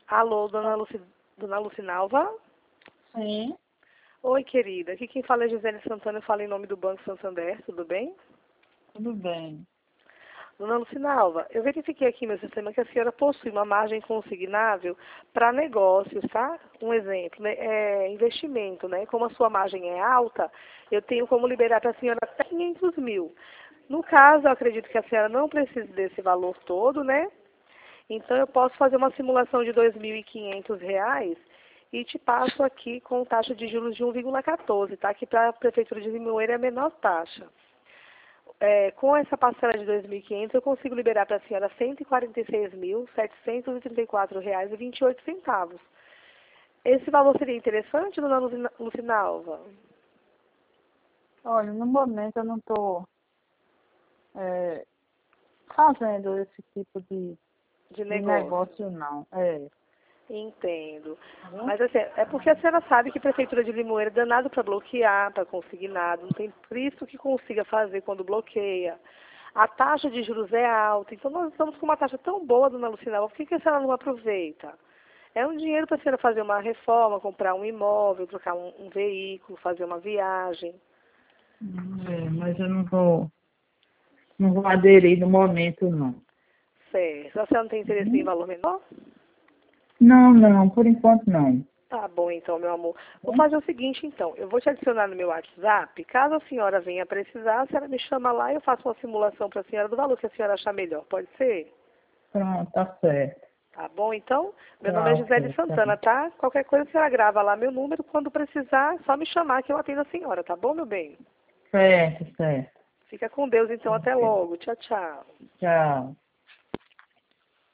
Alô, dona Lucinalva? Sim, Oi, querida. Aqui quem fala é Gisele Santana, eu falo em nome do Banco Santander, tudo bem? tudo bem. Dona Lucinalva, eu verifiquei aqui no meu sistema que a senhora possui uma margem consignável para negócios, tá? Um exemplo, né? Investimento, né? Como a sua margem é alta, eu tenho como liberar para a senhora até 500 mil. No caso, eu acredito que a senhora não precise desse valor todo, né? Então, eu posso fazer uma simulação de R$ 2.500 e te passo aqui com taxa de juros de 1,14, tá? Que para a Prefeitura de Limoeiro é a menor taxa. Com essa parcela de 2.500, eu consigo liberar para a senhora R$ 146.734,28. Esse valor seria interessante, dona Lucinalva? Olha, no momento eu não estou fazendo esse tipo De de negócio. negócio, não. Entendo. Tá bom? Mas assim, é porque a senhora sabe que a Prefeitura de Limoeiro é danado para bloquear, para consignado. Não tem preço que consiga fazer quando bloqueia. A taxa de juros é alta. Então nós estamos com uma taxa tão boa, dona Lucinalva, por que a senhora não aproveita? É um dinheiro para a senhora fazer uma reforma, comprar um imóvel, trocar um veículo, fazer uma viagem. Mas eu não vou aderir no momento, não. Certo. A senhora não tem interesse em Uhum. valor menor? Não, por enquanto não. Tá bom, então, meu amor. Tá Vou bom? fazer o seguinte, então. Eu vou te adicionar no meu WhatsApp. Caso a senhora venha precisar, a senhora me chama lá e eu faço uma simulação para a senhora do valor que a senhora achar melhor. Pode ser? Pronto, tá certo. Tá bom, então? Meu nome é Tá, Gisele ok, tá. Santana, tá? Qualquer coisa a senhora grava lá meu número. Quando precisar, é só me chamar que eu atendo a senhora, tá bom, meu bem? Certo, certo. Fica com Deus, então. Até Ok. logo. Tchau, tchau. Tchau.